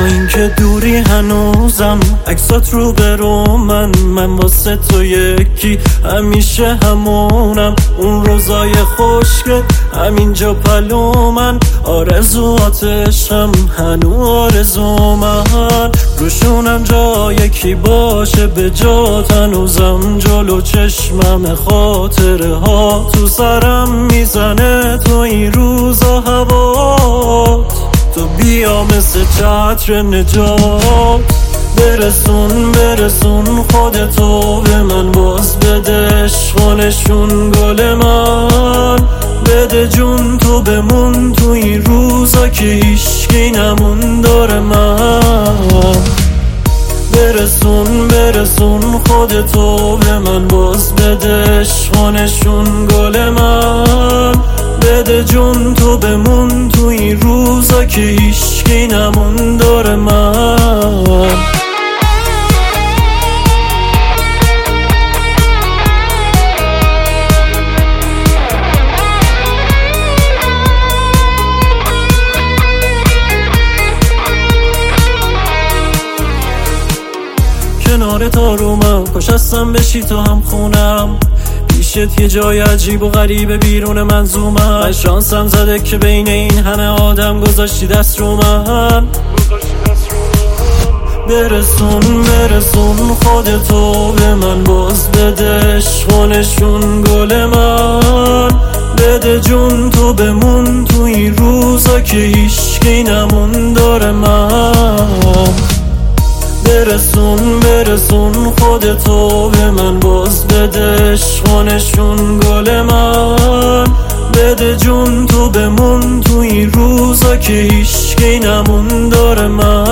اینکه دوری هنوزم عکسات رو برو من واسه تو یکی همیشه همونم. اون روزای خشک همینجا پلو من آرزواتشم هنو آرزو من. روشونم جای کی باشه به جات هنوزم جلو چشمم خاطره ها تو سرم میزنه تو این روزا هوات. تو بیا مثل چتر نجات برسون خودتو به من باز بده عشقانشون گل من. بده جون تو بمون تو این روزا که هیشکی نمون داره من. برسون خودتو به من باز بده عشقانشون گل من. بده جون تو بمون تو این روزا که هیشکی نمون داره من. کنار تارومم کاشستم بشی تو هم خونم پیشت یه جای عجیب و غریب بیرون منظومم. شانسم زده که بین این همه آدم گذاشتی دست رو من. برسون خودتو به من باز بده عشقانشون گل من. بده جون تو بمون تو این روزا که هیشکی نمون داره من. برسون خودتو به من باز بده عشقانشون گل من. بده جون تو بمون تو این روزا که هیشکی نمون داره من.